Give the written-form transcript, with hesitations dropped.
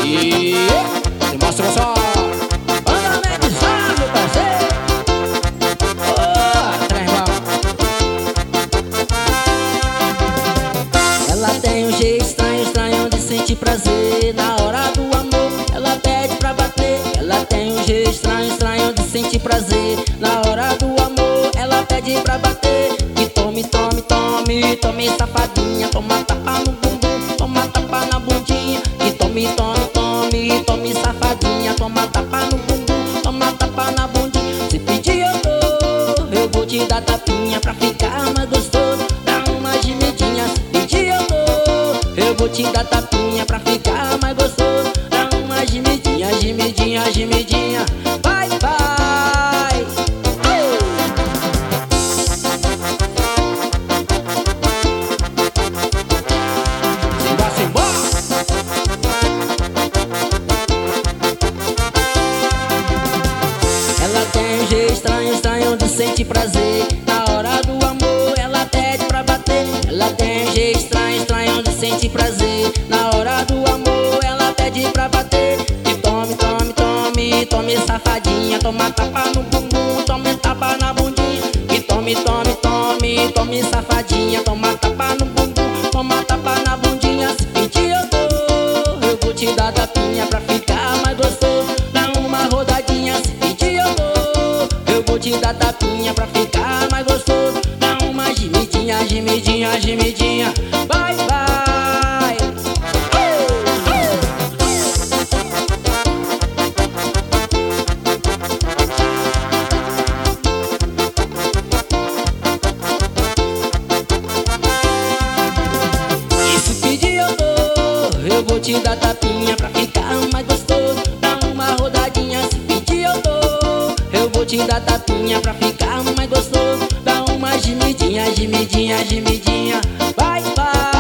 E mostra só. Banda Medizar, meu parceiro. Trembão. Ela tem um jeito estranho, estranho de sentir prazer. Na hora do amor, ela pede pra bater. Ela tem um jeito estranho, estranho de sentir prazer. Na hora do amor, ela pede pra bater. E tome, tome, tome, tome, safadinha. Toma tapa no bumbum, toma tapa na bundinha. E tome, tome, tome, tome, safadinha. Toma tapa no bumbum, toma tapa na bundinha. Se pedir eu vou te dar tapinha pra ficar mais gostoso. Dá uma gemidinha. Se pedir eu vou te dar tapinha pra ficar mais gostoso. Dá uma gemidinha, gemidinha, gemidinha. Vai, vai. Simba, simba. Ela tem um jeito estranho, estranho de sentir prazer. Na hora do amor, ela pede pra bater. Ela tem um jeito estranho, estranho de sentir prazer. Na hora do amor, ela pede pra bater. E tome, tome, tome, tome, safadinha. Toma tapa no bumbum, tome tapa na bundinha. E tome, tome, tome, tome, safadinha. Toma tapa no bumbum, toma tapa na bundinha. Se pedir eu vou te dar tapinha pra ficar mais gostoso. Dá uma rodadinha. Se pedir eu vou te dar tapinha pra ficar mais gostoso. Dá uma gemidinha, gemidinha, gemidinha. Vai, vai. E se pedir eu vou te dar tapinha pra ficar mais gostoso. Dá uma rodadinha. Se pedir eu vou te dar tapinha pra ficar mais gostoso. Dá uma gemidinha, gemidinha, gemidinha. Vai, vai.